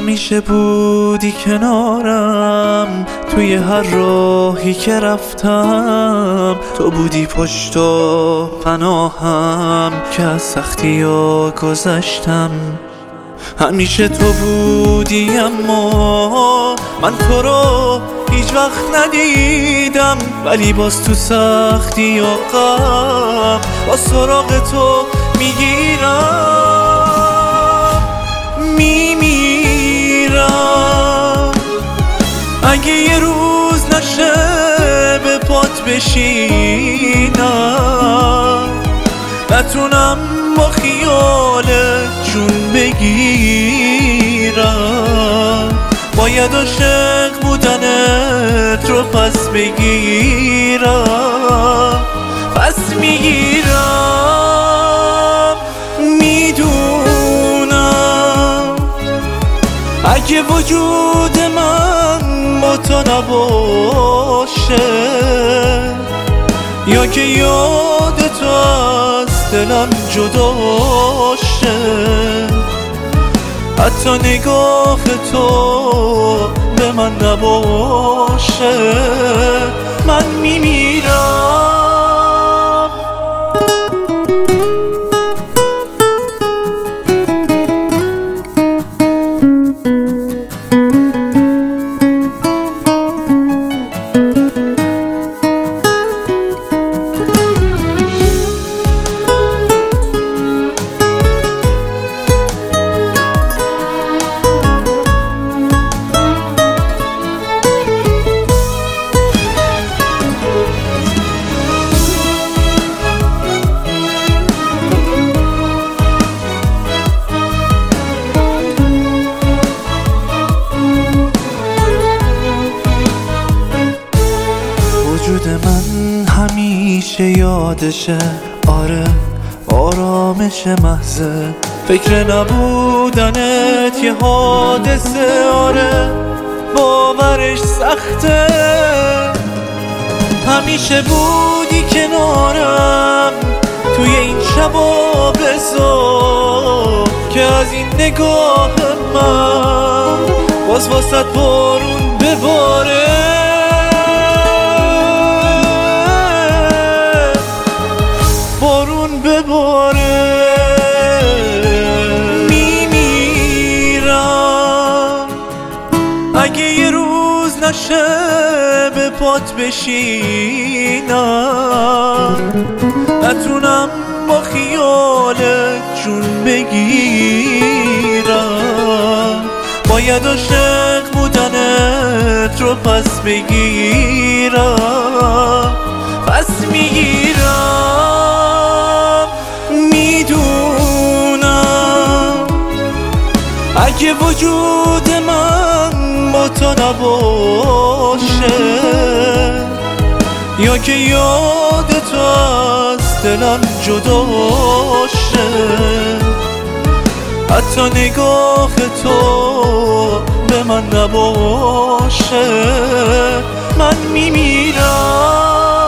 همیشه بودی کنارم، توی هر راهی که رفتم تو بودی پشت و پناهم، که از سختی ها گذشتم. همیشه تو بودی اما من تو رو هیچ وقت ندیدم، ولی باز تو سختی و غم با سراغ تو میگیرم، میمیرم. اگه یه روز نشه به پات بشینم، نتونم با خیال جون بگیرم، باید عاشق بودنت رو پس بگیرم، پس میگیرم. میدونم اگه وجود من با تو نباشه، یا که یاد تو از دلم جدا شه، حتی نگاه تو به من نباشه، من میمیرم. وجود من همیشه یادشه، آره آرامش محضه، فکر نبودنت یه حادثه، آره باورش سخته. همیشه بودی کنارم توی این شبا بزار، که از این نگاه من باز واسط بارون بباره، بارون بباره. میمیرم اگه یه روز نشه به پات بشینم، نتونم با خیال جون بگیرم، باید عاشق بودنت رو پس بگیرم، پس میگیرم. میدونم اگه وجود من با تو نباشه، یا که یاد تو از دلم جدا شه، حتی نگاه تو به من نباشه، من میمیرم.